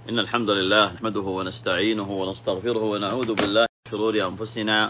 إن الحمد لله نحمده ونستعينه ونستغفره ونعوذ بالله من شرور أنفسنا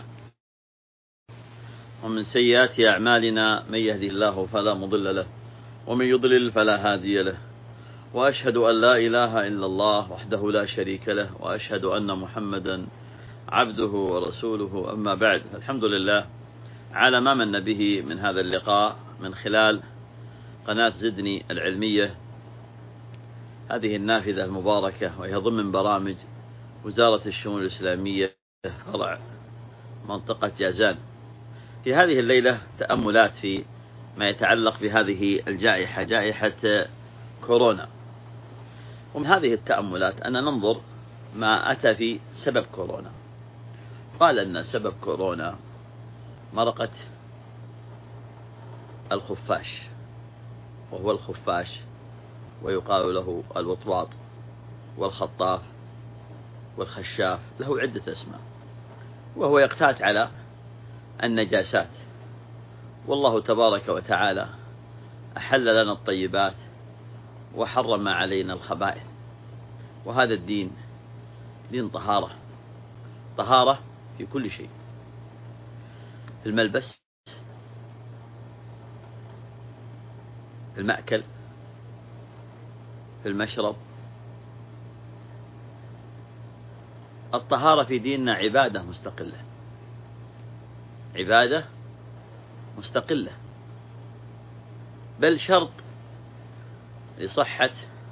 ومن سيئات أعمالنا. من يهدي الله فلا مضل له ومن يضلل فلا هادي له، وأشهد أن لا إله إلا الله وحده لا شريك له، وأشهد أن محمدا عبده ورسوله. أما بعد، الحمد لله على ما من به من هذا اللقاء من خلال قناة زدني العلمية، هذه النافذة المباركة، وهي ضمن برامج وزارة الشؤون الإسلامية فرع منطقة جازان. في هذه الليلة تأملات في ما يتعلق بهذه الجائحة، جائحة كورونا. ومن هذه التأملات أن ننظر ما أتى في سبب كورونا. قال أن سبب كورونا مرقة الخفاش، وهو الخفاش ويقال له الوطواط والخطاف والخشاف، له عدة أسماء، وهو يقتات على النجاسات. والله تبارك وتعالى أحل لنا الطيبات وحرم علينا الخبائث، وهذا الدين دين طهارة، طهارة في كل شيء، في الملبس، في المأكل، في المشرب. الطهارة في ديننا عبادة مستقلة، عبادة مستقلة، بل شرط لصحة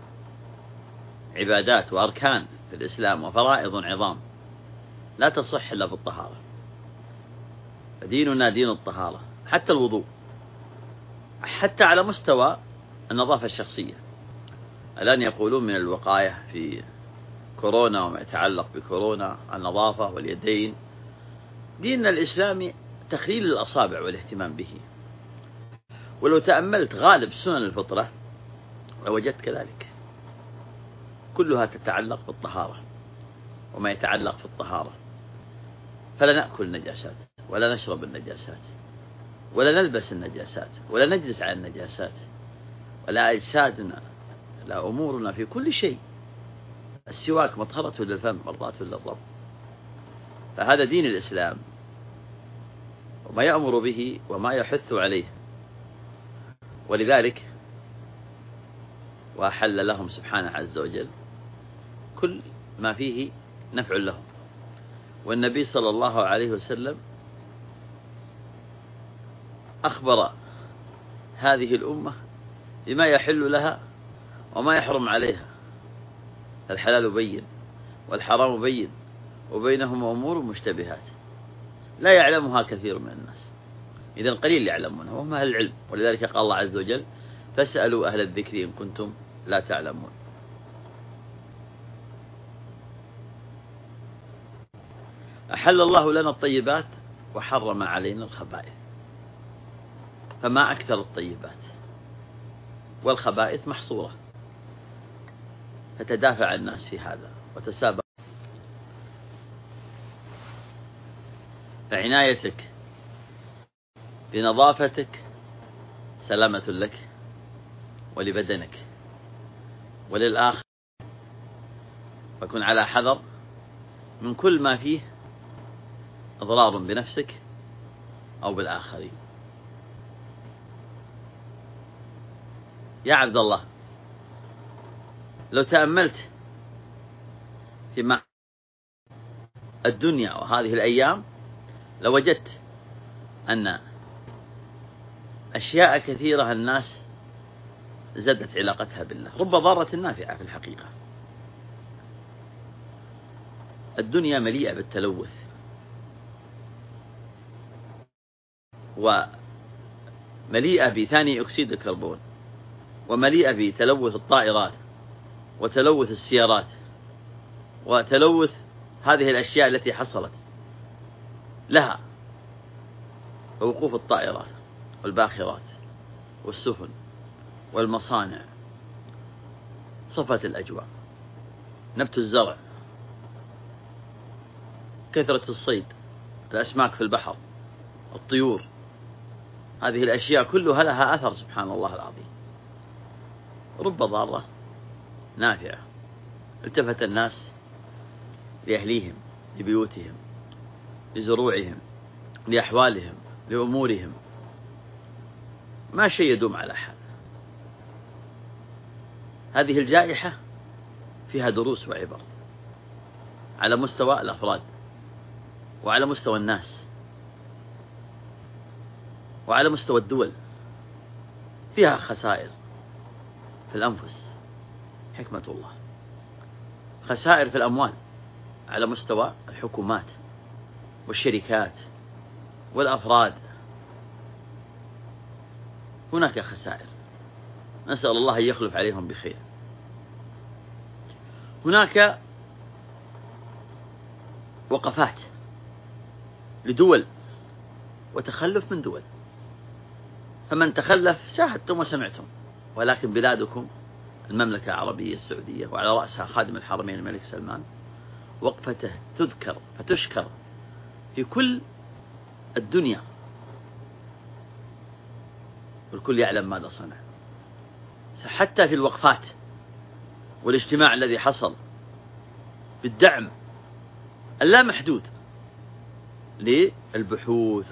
عبادات وأركان في الإسلام وفرائض عظام لا تصح إلا بالطهارة. فديننا دين الطهارة، حتى الوضوء، حتى على مستوى النظافة الشخصية. الآن يقولون من الوقاية في كورونا وما يتعلق بكورونا النظافة واليدين. ديننا الإسلامي تخليل الأصابع والاهتمام به، ولو تأملت غالب سنن الفطرة لوجدت كذلك، كلها تتعلق بالطهارة وما يتعلق في الطهارة. فلا نأكل النجاسات، ولا نشرب النجاسات، ولا نلبس النجاسات، ولا نجلس على النجاسات، ولا أجسادنا، لا أمورنا في كل شيء. السواك مطهرة للفم مرضاة للرب. فهذا دين الإسلام وما يأمر به وما يحث عليه. ولذلك وأحل لهم سبحانه عز وجل كل ما فيه نفع لهم. والنبي صلى الله عليه وسلم أخبر هذه الأمة بما يحل لها وما يحرم عليها. الحلال بين والحرام بين، وبينهما أمور مشتبهات لا يعلمها كثير من الناس، إذا قليل يعلمونها وهم أهل العلم. ولذلك قال الله عز وجل: فاسألوا أهل الذكر إن كنتم لا تعلمون. أحل الله لنا الطيبات وحرم علينا الخبائث. فما أكثر الطيبات، والخبائث محصورة، فتدافع الناس في هذا وتسابق. فعنايتك بنظافتك سلامة لك ولبدنك وللآخر، فكن على حذر من كل ما فيه أضرار بنفسك أو بالآخرين. يا عبد الله، لو تأملت في الدنيا وهذه الأيام لوجدت أن أشياء كثيرة الناس زادت علاقتها بالله، رب ضارة نافعة في الحقيقة. الدنيا مليئة بالتلوث، ومليئة بثاني أكسيد الكربون، ومليئة بتلوث الطائرات وتلوث السيارات وتلوث هذه الأشياء التي حصلت لها، ووقوف الطائرات والباخرات والسفن والمصانع، صفت الأجواء، نبت الزرع، كثرة الصيد، الأسماك في البحر، الطيور. هذه الأشياء كلها لها أثر سبحان الله العظيم. رب ضارة نافعة. التفت الناس لأهليهم، لبيوتهم، لزروعهم، لأحوالهم، لأمورهم. ما شيء يدوم على حال. هذه الجائحة فيها دروس وعبر على مستوى الأفراد، وعلى مستوى الناس، وعلى مستوى الدول. فيها خسائر في الأنفس، حكمة الله، خسائر في الأموال على مستوى الحكومات والشركات والأفراد. هناك خسائر، نسأل الله أن يخلف عليهم بخير. هناك وقفات لدول وتخلف من دول، فمن تخلف شاهدتم وسمعتم. ولكن بلادكم المملكة العربية السعودية وعلى رأسها خادم الحرمين الملك سلمان وقفته تذكر فتشكر في كل الدنيا، والكل يعلم ماذا صنع. حتى في الوقفات والاجتماع الذي حصل بالدعم اللامحدود للبحوث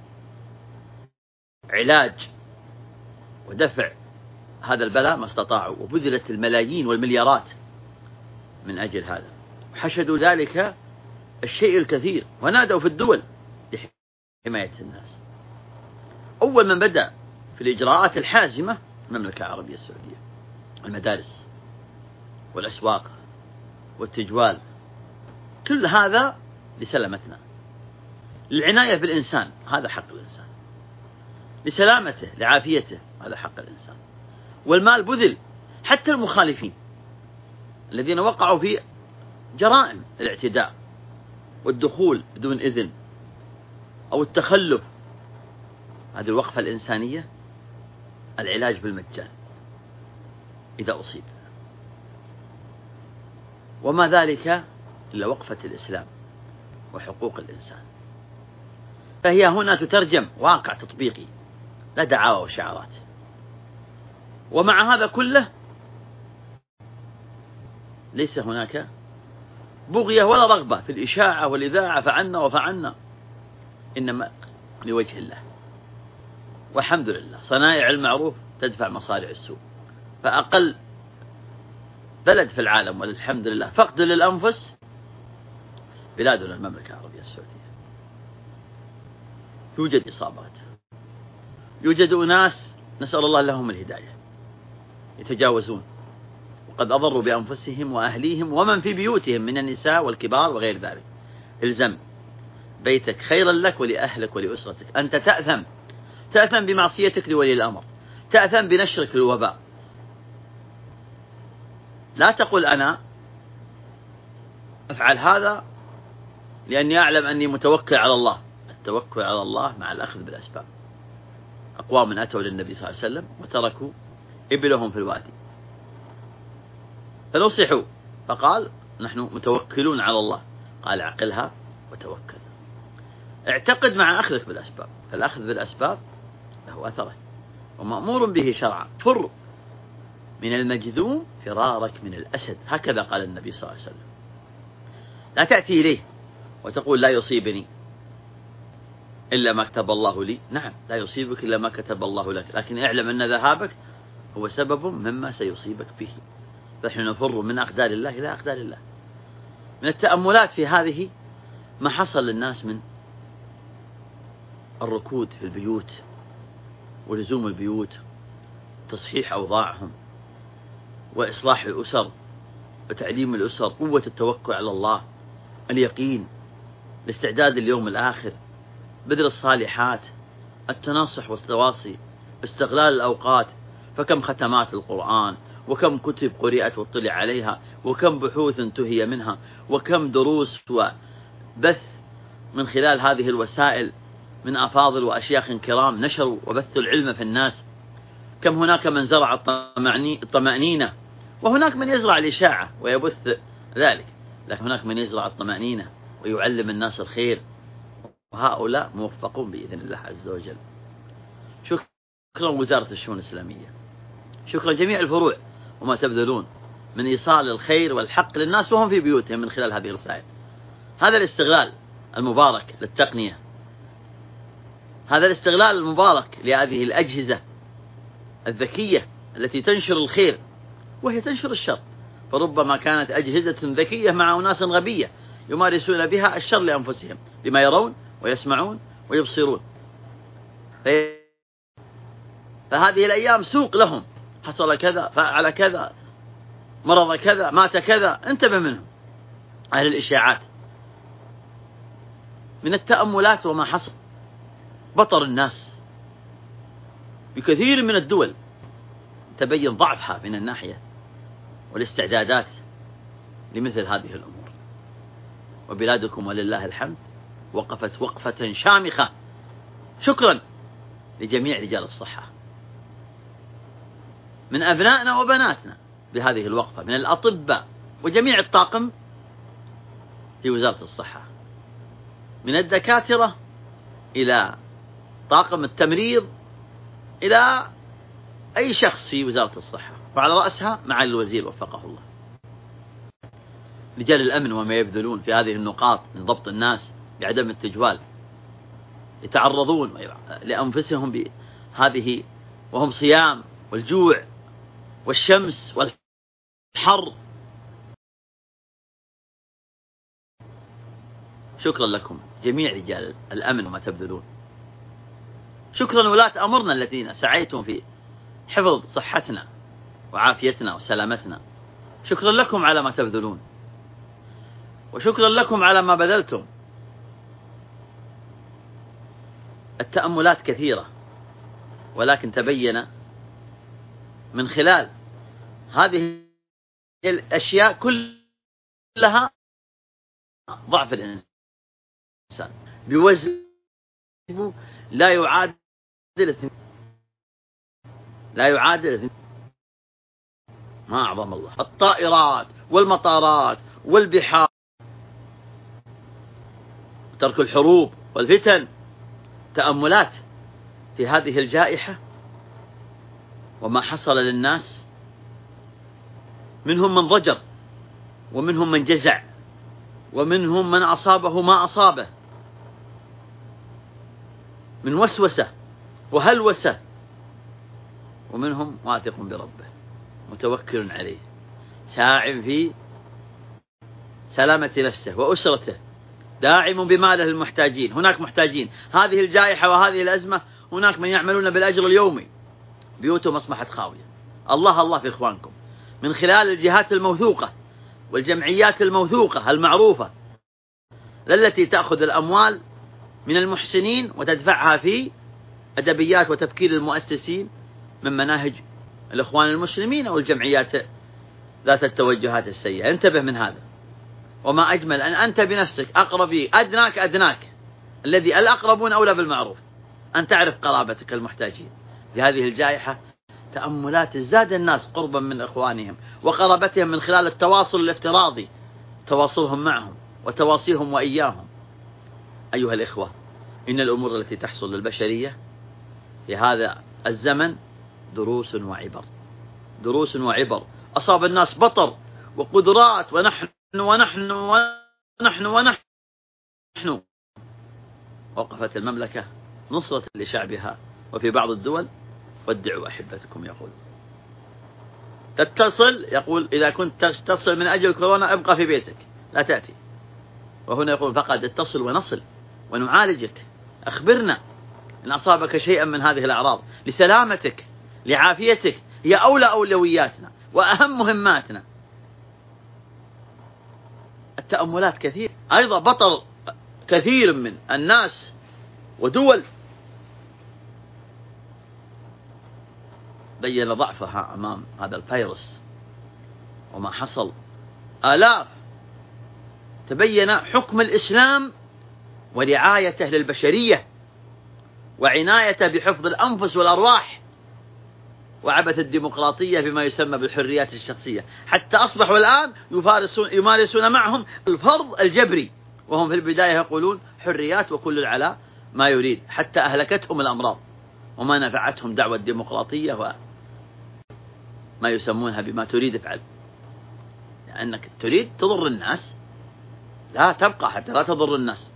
وعلاج ودفع هذا البلاء ما استطاعوا، وبذلت الملايين والمليارات من أجل هذا، وحشدوا ذلك الشيء الكثير، ونادوا في الدول لحماية الناس. أول من بدأ في الإجراءات الحازمة المملكة العربية السعودية، المدارس والأسواق والتجوال، كل هذا لسلامتنا، للعناية بالإنسان، هذا حق الإنسان، لسلامته لعافيته، هذا حق الإنسان. والمال بذل حتى المخالفين الذين وقعوا في جرائم الاعتداء والدخول بدون إذن أو التخلف. هذه الوقفة الإنسانية، العلاج بالمجان إذا أصيب، وما ذلك إلا وقفة الإسلام وحقوق الإنسان. فهي هنا تترجم واقع تطبيقي، لا دعاوى وشعارات. ومع هذا كله ليس هناك بغية ولا رغبة في الإشاعة والإذاعة فعنا وفعنا، إنما لوجه الله. والحمد لله، صنائع المعروف تدفع مصارع السوء. فأقل بلد في العالم والحمد لله فقد للأنفس بلادنا المملكة العربية السعودية. يوجد إصابات، يوجد أناس نسأل الله لهم الهداية يتجاوزون، وقد أضروا بأنفسهم وأهليهم ومن في بيوتهم من النساء والكبار وغير ذلك. الزم بيتك خيرا لك ولأهلك ولأسرتك. أنت تأثم بمعصيتك لولي الأمر، تأثم بنشرك للوباء. لا تقل أنا أفعل هذا لأني أعلم أني متوكل على الله. التوكل على الله مع الأخذ بالأسباب. أقوام أتوا للنبي صلى الله عليه وسلم وتركوا إبلهم في الوادي فنصحوا، فقال نحن متوكلون على الله. قال عقلها وتوكل، اعتقد مع أخذك بالأسباب. فالأخذ بالأسباب له أثره ومأمور به شرعا. فر من المجذوم فرارك من الأسد، هكذا قال النبي صلى الله عليه وسلم. لا تأتي إليه وتقول لا يصيبني إلا ما كتب الله لي. نعم، لا يصيبك إلا ما كتب الله لك، لكن اعلم أن ذهابك هو سبب مما سيصيبك به. فنحن نفر من أقدار الله إلى أقدار الله. من التأملات في هذه ما حصل للناس من الركود في البيوت ولزوم البيوت، تصحيح أوضاعهم وإصلاح الأسر وتعليم الأسر، قوة التوكل على الله، اليقين، الاستعداد لليوم الآخر، بذل الصالحات، التناصح والتواصي، استغلال الأوقات. فكم ختمات القرآن، وكم كتب قرئت واطلع عليها، وكم بحوث انتهي منها، وكم دروس وبث من خلال هذه الوسائل من أفاضل وأشياخ كرام نشروا وبثوا العلم في الناس. كم هناك من زرع الطمأنينة، وهناك من يزرع الإشاعة ويبث ذلك، لكن هناك من يزرع الطمأنينة ويعلم الناس الخير، وهؤلاء موفقون بإذن الله عز وجل. شكرا وزارة الشؤون الإسلامية، شكرا جميع الفروع وما تبذلون من إيصال الخير والحق للناس وهم في بيوتهم من خلال هذه الرسائل. هذا الاستغلال المبارك للتقنية، هذا الاستغلال المبارك لهذه الأجهزة الذكية التي تنشر الخير وهي تنشر الشر، فربما كانت أجهزة ذكية مع أناس غبية يمارسون بها الشر لأنفسهم لما يرون ويسمعون ويبصرون. فهذه الأيام سوق لهم، حصل كذا، فعل كذا، مرض كذا، مات كذا، انتبه منهم أهل الإشاعات. من التأملات وما حصل بطر الناس بكثير من الدول تبين ضعفها من الناحية والاستعدادات لمثل هذه الأمور، وبلادكم ولله الحمد وقفت وقفة شامخة. شكرا لجميع رجال الصحة من أبنائنا وبناتنا بهذه الوقفة، من الأطباء وجميع الطاقم في وزارة الصحة، من الدكاترة إلى طاقم التمريض إلى أي شخص في وزارة الصحة، وعلى رأسها معالي الوزير وفقه الله. رجال الأمن وما يبذلون في هذه النقاط من ضبط الناس بعدم التجوال، يتعرضون لأنفسهم بهذه وهم صيام والجوع والشمس والحر. شكرا لكم جميع رجال الأمن وما تبذلون. شكرا ولاة أمرنا الذين سعيتم في حفظ صحتنا وعافيتنا وسلامتنا. شكرا لكم على ما تبذلون، وشكرا لكم على ما بذلتم. التأملات كثيرة، ولكن تبين من خلال هذه الأشياء كلها ضعف الإنسان بوزن لا يعادل ما أعظم الله. الطائرات والمطارات والبحار، ترك الحروب والفتن. تأملات في هذه الجائحة وما حصل للناس، منهم من ضجر ومنهم من جزع ومنهم من أصابه ما أصابه من وسوسة وهلوسة، ومنهم واثق بربه متوكل عليه ساعٍ في سلامة نفسه وأسرته، داعم بماله المحتاجين. هناك محتاجين هذه الجائحة وهذه الأزمة، هناك من يعملون بالأجر اليومي بيوتهم أصبحت خاوية. الله الله في إخوانكم من خلال الجهات الموثوقة والجمعيات الموثوقة المعروفة، التي تأخذ الأموال من المحسنين وتدفعها في أدبيات وتفكير المؤسسين من مناهج الإخوان المسلمين أو الجمعيات ذات التوجهات السيئة. انتبه من هذا. وما أجمل أن أنت بنفسك أقربي أدناك الذي الأقربون أولى بالمعروف أن تعرف قرابتك المحتاجين. في هذه الجائحة تأملات ازداد الناس قربا من إخوانهم وقرابتهم من خلال التواصل الافتراضي، تواصلهم معهم وتواصيهم وإياهم. أيها الإخوة، إن الأمور التي تحصل للبشرية في هذا الزمن دروس وعبر، دروس وعبر. أصاب الناس بطر وقدرات، ونحن وقفت المملكة نصرة لشعبها. وفي بعض الدول ودعوا أحبتكم، يقول إذا كنت تتصل من أجل كورونا ابقى في بيتك لا تأتي. وهنا يقول فقد اتصل ونصل ونعالجك، أخبرنا إن أصابك شيئا من هذه الأعراض لسلامتك لعافيتك، هي أولى أولوياتنا وأهم مهماتنا. التأملات كثير أيضا، بطل كثير من الناس ودول بين ضعفها أمام هذا الفيروس وما حصل. آلاف تبين حكم الإسلام ورعايته للبشرية وعنايته بحفظ الأنفس والأرواح، وعبث الديمقراطية بما يسمى بالحريات الشخصية، حتى أصبحوا الآن يمارسون معهم الفرض الجبري، وهم في البداية يقولون حريات وكل على ما يريد، حتى أهلكتهم الأمراض وما نفعتهم دعوة الديمقراطية وما يسمونها بما تريد افعل. لأنك تريد تضر الناس لا تبقى حتى لا تضر الناس.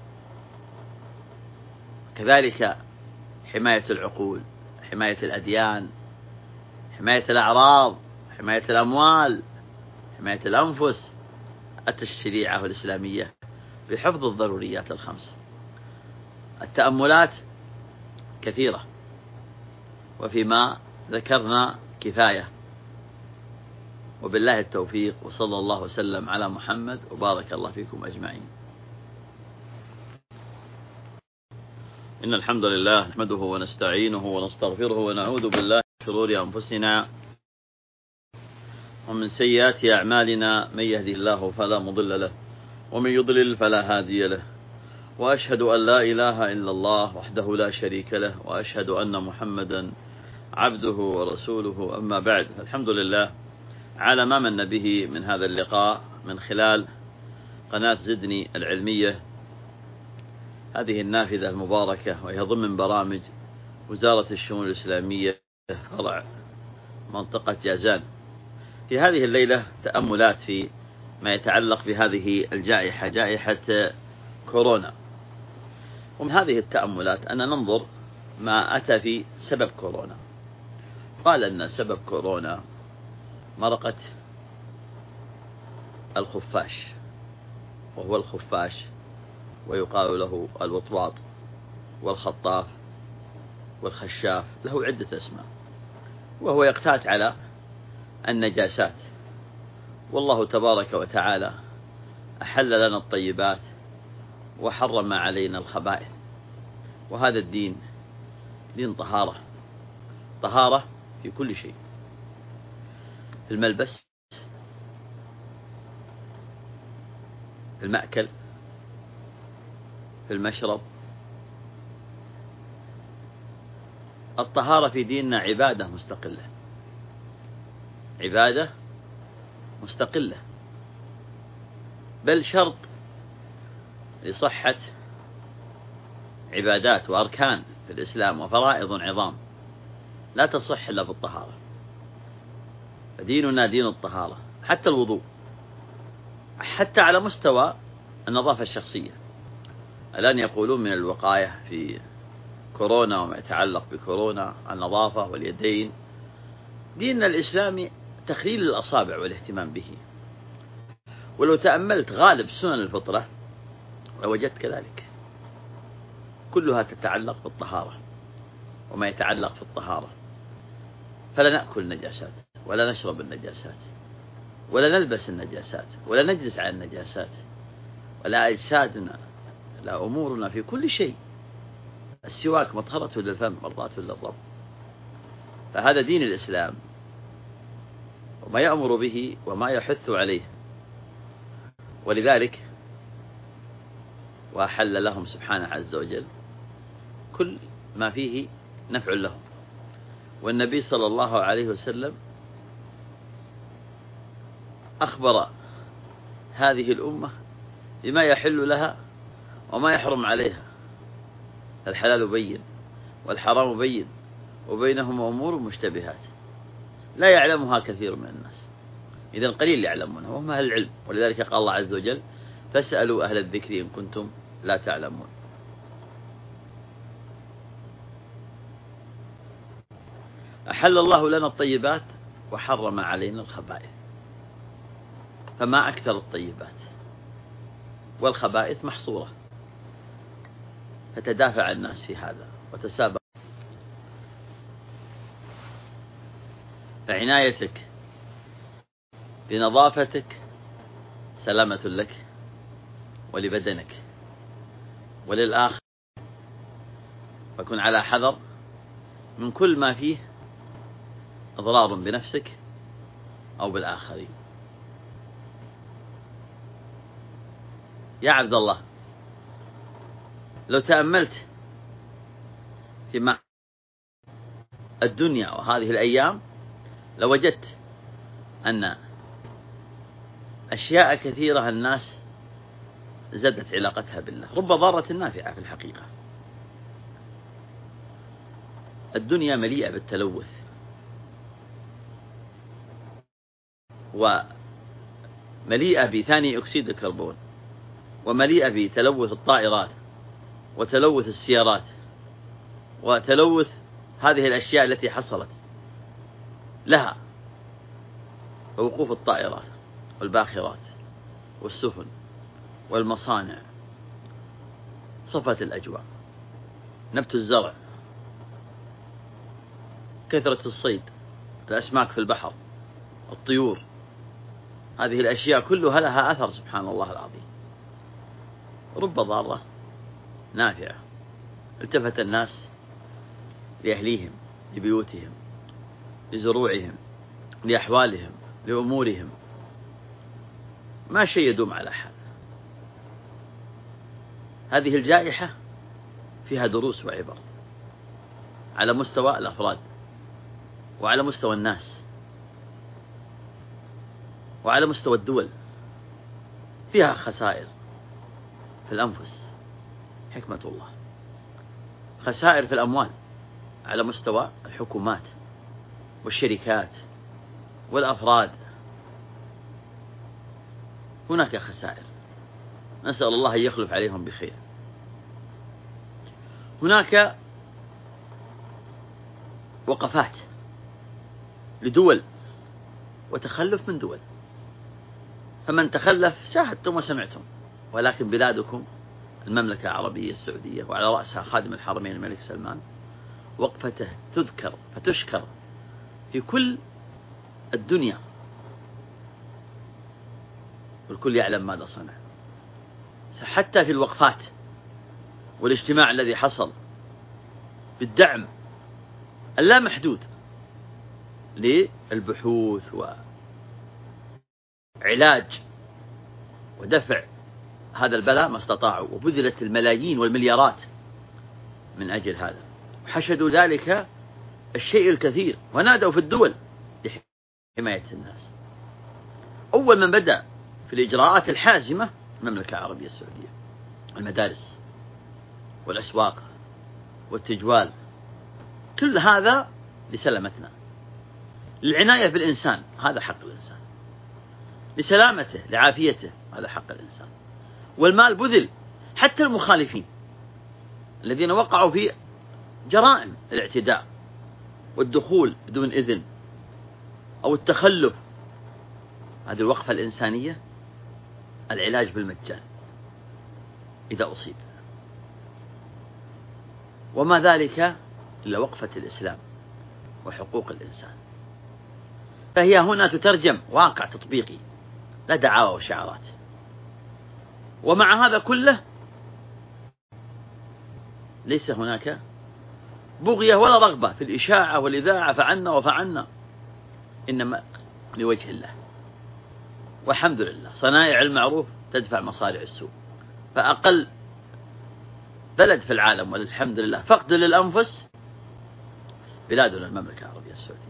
كذلك حماية العقول، حماية الأديان، حماية الأعراض، حماية الأموال، حماية الأنفس، الشريعة الإسلامية بحفظ الضروريات الخمس. التأملات كثيرة وفيما ذكرنا كفاية، وبالله التوفيق، وصلى الله وسلم على محمد وبارك الله فيكم أجمعين. إن الحمد لله نحمده ونستعينه ونستغفره ونعوذ بالله من شرور أنفسنا ومن سيئات أعمالنا، من يهدي الله فلا مضل له ومن يضلل فلا هادي له، وأشهد أن لا إله إلا الله وحده لا شريك له، وأشهد أن محمدا عبده ورسوله. أما بعد، الحمد لله على ما من به من هذا اللقاء من خلال قناة زدني العلمية، هذه النافذة المباركة، وهي ضمن برامج وزارة الشؤون الإسلامية فرع منطقة جازان. في هذه الليلة تأملات في ما يتعلق بهذه الجائحة، جائحة كورونا. ومن هذه التأملات أن ننظر ما أتى في سبب كورونا. قال أن سبب كورونا مرقة الخفاش، وهو الخفاش ويقال له الوطواط والخطاف والخشاف، له عدة أسماء، وهو يقتات على النجاسات. والله تبارك وتعالى أحل لنا الطيبات وحرم علينا الخبائث، وهذا الدين دين طهارة، طهارة في كل شيء، في الملبس، في المأكل، في المشرب. الطهارة في ديننا عبادة مستقلة، عبادة مستقلة، بل شرط لصحة عبادات وأركان في الإسلام وفرائض عظام لا تصح إلا بالطهارة. فديننا دين الطهارة، حتى الوضوء، حتى على مستوى النظافة الشخصية. الآن يقولون من الوقاية في كورونا وما يتعلق بكورونا النظافة واليدين. ديننا الإسلامي تخليل الأصابع والاهتمام به، ولو تأملت غالب سنن الفطرة لوجدت كذلك، كلها تتعلق بالطهارة وما يتعلق في الطهارة. فلا نأكل النجاسات، ولا نشرب النجاسات، ولا نلبس النجاسات، ولا نجلس على النجاسات، ولا أجسادنا، لا أمورنا في كل شيء. السواك مطهرة للفم مرضاة للرب. فهذا دين الإسلام وما يأمر به وما يحث عليه. ولذلك وأحل لهم سبحانه عز وجل كل ما فيه نفع لهم. والنبي صلى الله عليه وسلم أخبر هذه الأمة بما يحل لها وما يحرم عليها. الحلال بين والحرام بين وبينهما أمور مشتبهات لا يعلمها كثير من الناس، إذن قليل يعلمونها وهم أهل العلم. ولذلك قال الله عز وجل: فاسألوا أهل الذكر إن كنتم لا تعلمون. أحل الله لنا الطيبات وحرم علينا الخبائث. فما أكثر الطيبات، والخبائث محصورة، فتدافع الناس في هذا وتسابق. فعنايتك بنظافتك سلامة لك ولبدنك وللآخر، فكن على حذر من كل ما فيه أضرار بنفسك أو بالآخرين. يا عبد الله، لو تأملت في الدنيا وهذه الأيام لوجدت أن أشياء كثيرة الناس زادت علاقتها بالله، رب ضارة نافعة في الحقيقة. الدنيا مليئة بالتلوث، مليئة بثاني أكسيد الكربون، ومليئة بتلوث الطائرات وتلوث السيارات وتلوث هذه الأشياء التي حصلت لها، ووقوف الطائرات والباخرات والسفن والمصانع، صفت الأجواء، نبت الزرع، كثرة الصيد، الأسماك في البحر، الطيور، هذه الأشياء كلها لها أثر سبحان الله العظيم. رب ضارة نافعة. التفت الناس لأهليهم، لبيوتهم، لزروعهم، لأحوالهم، لأمورهم، ما شيء يدوم على حال. هذه الجائحة فيها دروس وعبر على مستوى الأفراد، وعلى مستوى الناس، وعلى مستوى الدول. فيها خسائر في الأنفس، حكمة الله، خسائر في الأموال على مستوى الحكومات والشركات والأفراد. هناك خسائر، نسأل الله أن يخلف عليهم بخير. هناك وقفات لدول وتخلف من دول، فمن تخلف شاهدتم وسمعتم، ولكن بلادكم المملكة العربية السعودية وعلى رأسها خادم الحرمين الملك سلمان وقفته تذكر فتشكر في كل الدنيا، والكل يعلم ماذا صنع. حتى في الوقفات والاجتماع الذي حصل بالدعم اللامحدود للبحوث وعلاج ودفع هذا البلاء ما استطاعوا، وبذلت الملايين والمليارات من أجل هذا، وحشدوا ذلك الشيء الكثير، ونادوا في الدول لحماية الناس. أول من بدأ في الإجراءات الحازمة المملكة العربية السعودية، المدارس والأسواق والتجوال، كل هذا لسلامتنا، للعناية بالإنسان، هذا حق الإنسان، لسلامته لعافيته، هذا حق الإنسان. والمال بذل، حتى المخالفين الذين وقعوا في جرائم الاعتداء والدخول بدون إذن أو التخلف، هذه الوقفة الإنسانية، العلاج بالمجان إذا أصيب، وما ذلك إلا وقفة الإسلام وحقوق الإنسان. فهي هنا تترجم واقع تطبيقي، لا دعاوى وشعارات. ومع هذا كله ليس هناك بغية ولا رغبة في الإشاعة والإذاعة فعلنا وفعلنا، إنما لوجه الله. والحمد لله، صنائع المعروف تدفع مصارع السوء. فأقل بلد في العالم والحمد لله فقد للأنفس بلادنا المملكة العربية السعودية.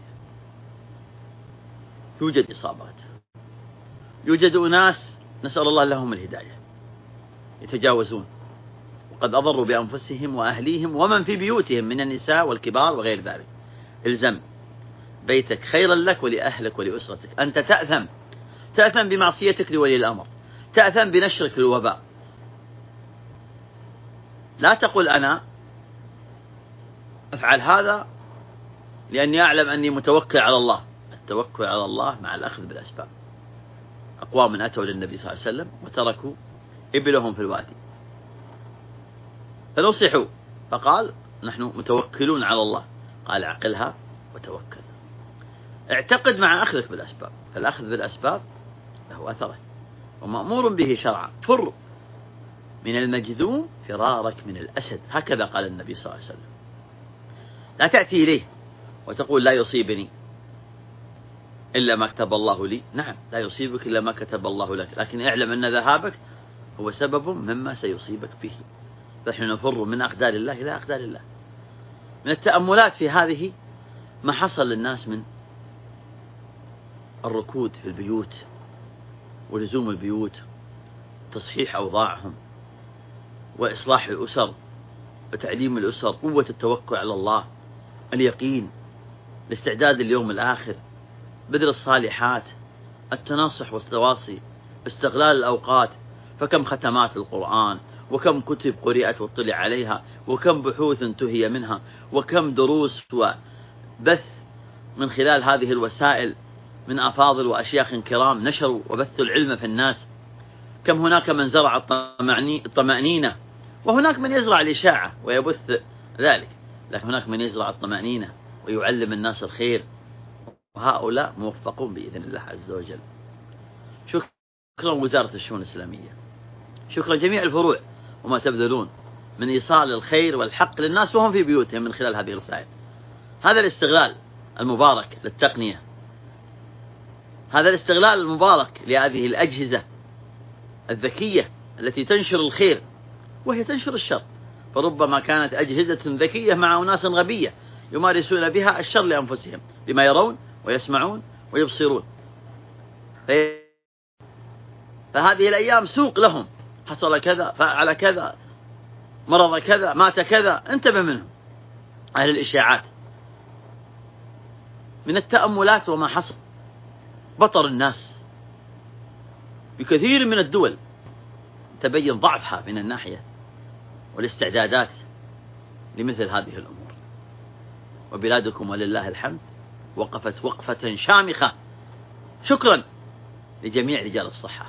يوجد إصابات، يوجد أناس نسأل الله لهم الهداية يتجاوزون، وقد أضروا بأنفسهم وأهليهم ومن في بيوتهم من النساء والكبار وغير ذلك. الزم بيتك خيرا لك ولأهلك ولأسرتك. أنت تأثم بمعصيتك لولي الأمر، تأثم بنشرك للوباء. لا تقل أنا أفعل هذا لأني أعلم أني متوكل على الله. التوكل على الله مع الأخذ بالأسباب. أقوام أتوا للنبي صلى الله عليه وسلم وتركوا إبلهم في الوادي فنصحوا، فقال نحن متوكلون على الله. قال عقلها وتوكل، اعتقد مع أخذك بالأسباب، فالأخذ بالأسباب له أثره ومأمور به شرعا. فر من المجذوم فرارك من الأسد، هكذا قال النبي صلى الله عليه وسلم. لا تأتي إليه وتقول لا يصيبني إلا ما كتب الله لي. نعم، لا يصيبك إلا ما كتب الله لك، لكن اعلم أن ذهابك هو سبب مما سيصيبك به. فنحن نفر من أقدار الله إلى أقدار الله. من التأملات في هذه ما حصل للناس من الركود في البيوت ولزوم البيوت، تصحيح أوضاعهم وإصلاح الأسر وتعليم الأسر، قوة التوكل على الله، اليقين، الاستعداد لليوم الآخر، بذل الصالحات، التناصح والتواصي، استغلال الأوقات، فكم ختمات القرآن، وكم كتب قرئت واطلع عليها، وكم بحوث انتهي منها، وكم دروس وبث من خلال هذه الوسائل من أفاضل وأشياخ كرام نشروا وبثوا العلم في الناس. كم هناك من زرع الطمأنينة، وهناك من يزرع الإشاعة ويبث ذلك، لكن هناك من يزرع الطمأنينة ويعلم الناس الخير، وهؤلاء موفقون بإذن الله عز وجل. شكرا وزارة الشؤون الإسلامية، شكرا جميع الفروع وما تبذلون من إيصال الخير والحق للناس وهم في بيوتهم من خلال هذه الرسائل. هذا الاستغلال المبارك للتقنية، هذا الاستغلال المبارك لهذه الأجهزة الذكية التي تنشر الخير وهي تنشر الشر، فربما كانت أجهزة ذكية مع أناس غبية يمارسون بها الشر لأنفسهم بما يرون ويسمعون ويبصرون. فهذه الأيام سوق لهم، حصل كذا، فعل كذا، مرض كذا، مات كذا، انتبه منهم. أهل الإشاعات من التأملات وما حصل بطر الناس بكثير من الدول، تبين ضعفها من الناحية والاستعدادات لمثل هذه الأمور، وبلادكم ولله الحمد وقفت وقفة شامخة. شكرا لجميع رجال الصحة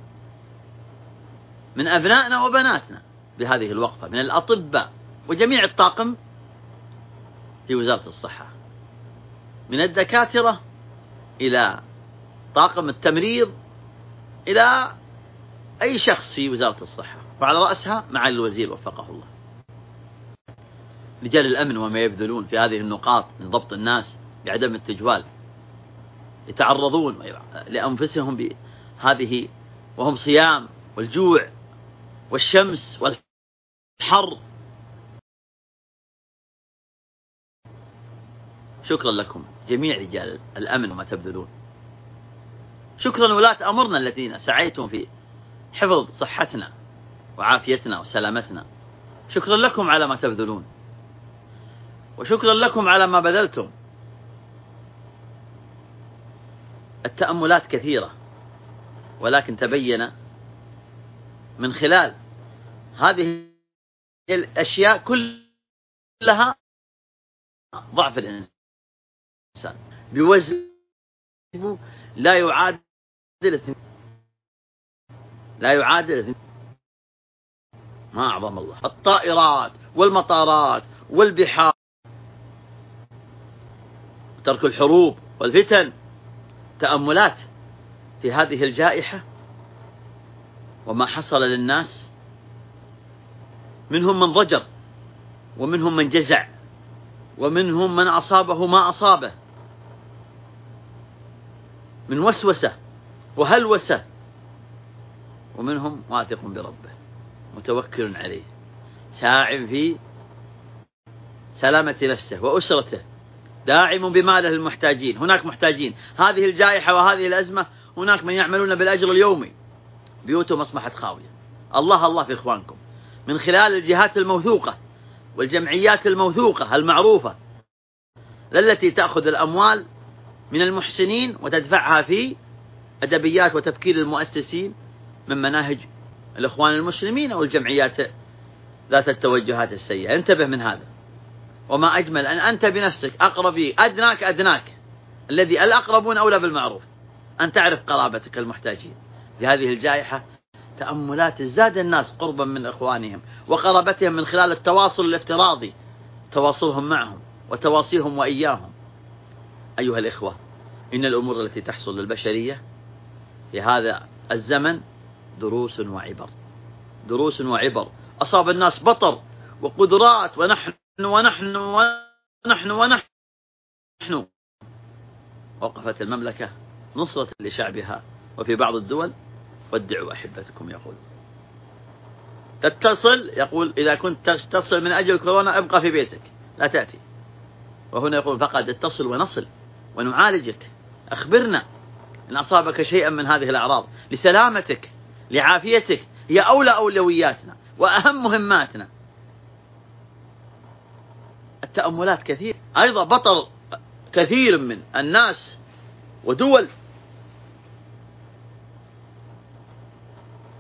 من أبنائنا وبناتنا بهذه الوقفة، من الأطباء وجميع الطاقم في وزارة الصحة، من الدكاترة إلى طاقم التمريض إلى أي شخص في وزارة الصحة، وعلى رأسها معالي الوزير وفقه الله. رجال الأمن وما يبذلون في هذه النقاط من ضبط الناس بعدم التجوال، يتعرضون لأنفسهم بهذه وهم صيام والجوع والشمس والحر. شكرا لكم جميع رجال الأمن وما تبذلون. شكرا ولاة أمرنا الذين سعيتم في حفظ صحتنا وعافيتنا وسلامتنا. شكرا لكم على ما تبذلون، وشكرا لكم على ما بذلتم. التأملات كثيرة، ولكن تبين من خلال هذه الأشياء كلها ضعف الإنسان بوزن لا يعادل ما أعظم الله. الطائرات والمطارات والبحار، ترك الحروب والفتن. تأملات في هذه الجائحة وما حصل للناس، منهم من ضجر، ومنهم من جزع، ومنهم من أصابه ما أصابه من وسوسة وهلوسة، ومنهم واثق بربه متوكل عليه ساعٍ في سلامة نفسه وأسرته، داعم بماله للمحتاجين. هناك محتاجين هذه الجائحة وهذه الأزمة، هناك من يعملون بالأجر اليومي، بيوتهم أصبحت خاوية. الله في إخوانكم من خلال الجهات الموثوقة والجمعيات الموثوقة المعروفة، التي تأخذ الأموال من المحسنين وتدفعها في أدبيات وتفكير المؤسسين من مناهج الإخوان المسلمين أو الجمعيات ذات التوجهات السيئة. انتبه من هذا. وما أجمل أن أنت بنفسك أقربي أدناك الذي الأقربون أولى بالمعروف، أن تعرف قرابتك المحتاجين. بهذه الجائحة تأملات زاد الناس قربا من إخوانهم وقرابتهم من خلال التواصل الافتراضي، تواصلهم معهم وتواصيهم وإياهم. أيها الإخوة، إن الأمور التي تحصل للبشرية في هذا الزمن دروس وعبر. أصاب الناس بطر وقدرات، ونحن وقفت المملكة نصرة لشعبها. وفي بعض الدول ودعوا أحبتكم، يقول إذا كنت تتصل من أجل كورونا ابقى في بيتك لا تأتي. وهنا يقول فقد اتصل ونصل ونعالجك، أخبرنا إن أصابك شيئا من هذه الأعراض، لسلامتك لعافيتك، هي أولوياتنا وأهم مهماتنا. التأملات كثير أيضا، بطل كثير من الناس ودول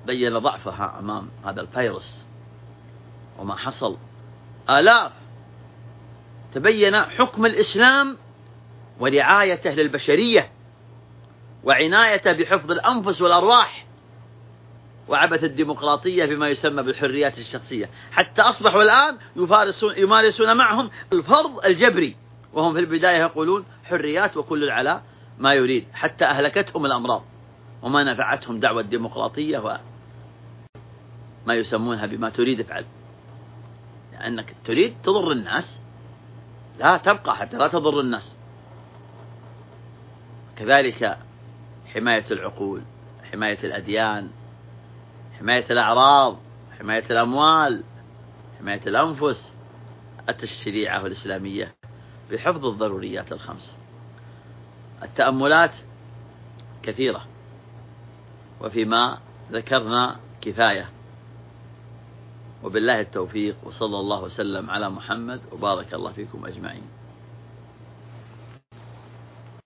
بين ضعفها أمام هذا الفيروس وما حصل. آلاف. تبين حكم الإسلام ورعايته للبشرية وعنايته بحفظ الأنفس والأرواح وعبث الديمقراطية بما يسمى بالحريات الشخصية، حتى أصبحوا الآن يمارسون معهم الفرض الجبري، وهم في البداية يقولون حريات وكل على ما يريد، حتى أهلكتهم الأمراض وما نفعتهم دعوة الديمقراطية وما يسمونها بما تريد افعل، لأنك تريد تضر الناس لا تبقى حتى لا تضر الناس. كذلك حماية العقول، حماية الأديان، حماية الأعراض، حماية الأموال، حماية الأنفس، الشريعة الإسلامية بحفظ الضروريات الخمس. التأملات كثيرة وفيما ذكرنا كفاية، وبالله التوفيق، وصلى الله وسلم على محمد وبارك الله فيكم أجمعين.